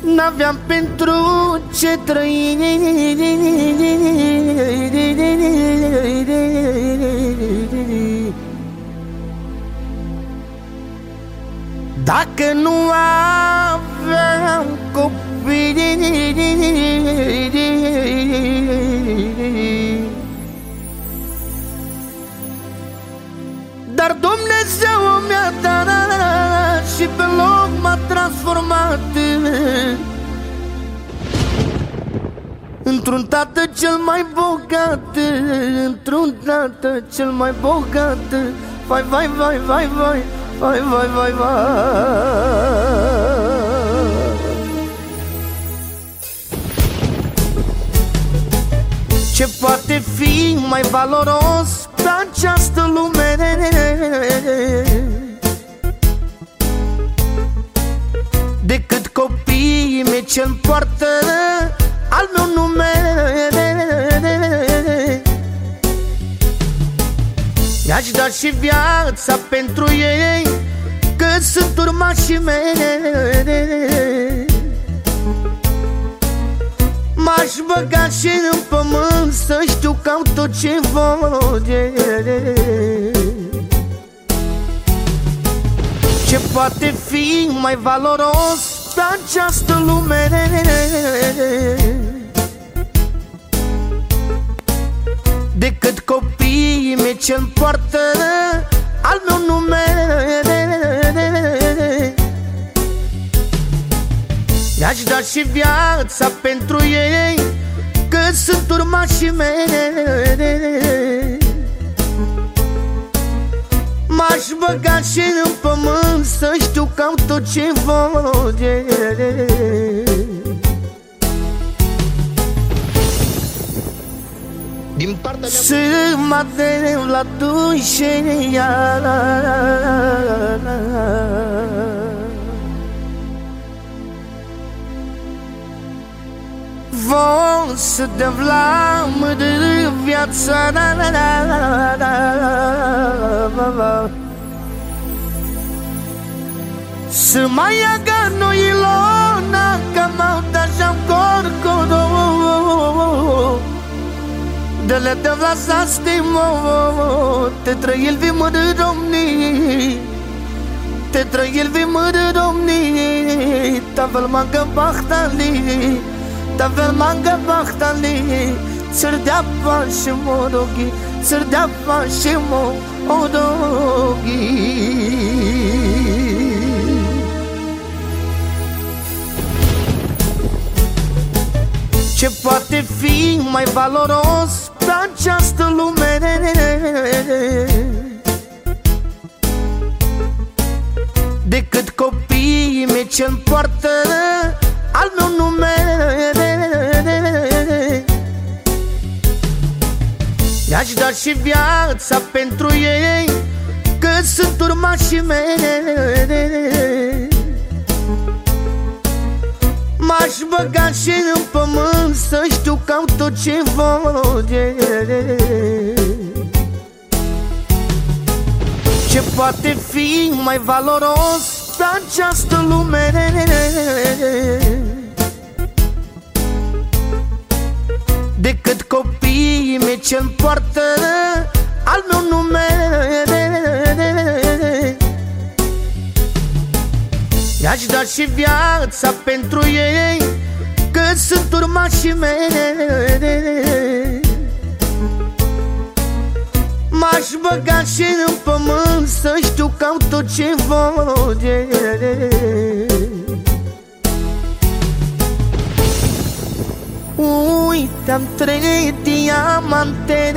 N-aveam pentru ce trăi, dacă nu aveam copii. Dar Dumnezeu mi-a dat și pe loc m-a transformat într-un tată cel mai bogat, într-un tată cel mai bogat. Vai, vai, vai, vai, vai, vai, vai, vai, vai. Ce poate fi mai valoros pe această lume decât copiii mei ce-mi poartă al meu nume? I-aș da și viața pentru ei, că sunt urmașii mei. M-aș băga și în pământ să știu că au tot ce vor. Ce poate fi mai valoros pe această lume decât copiii mei ce-mi poartă al meu nume? I-aș da și viața pentru ei, că sunt urmașii mei. M-aș băga și în pământ să știu că au tot ce vor. Din partea mea să mă deu la dușe. Vom să dăm la mândră viața. Să mai aga noi ilona, că m-au dat și-am corcodo. De-le dăm la sastimo, te trăi-l vi mândră domnii, te trăi-l vi mândră domnii. Ta-vel manga bahtali, ta-vel manga bahtali. Sărdea și modogi, sărdea și modogi. Ce poate fi mai valoros pe această lume decât copiii mei ce-mi poartă al meu nume? I-aș da și viața pentru ei, că sunt urmașii mei. M-aș băga și în pământ să știu că au tot ce vor. Ce poate fi mai valoros pe această lume decât copiii mei ce-mi poartă al meu nume? I-aș da și viața pentru ei, că sunt urmașii mei. M-aș băga și în pământ să știu că au tot ce vor. Uite-am trei diamante,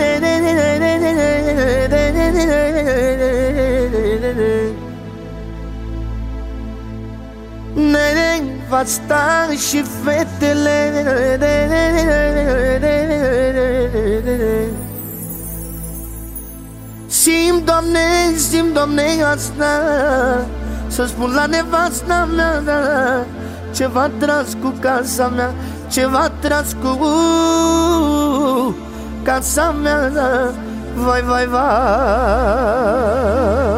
nevasta și fetele. Simt, Doamne, asta, să spun la nevasta mea, ce-va tras cu casa mea, ce-va tras cu casa mea. Vai, vai, vai.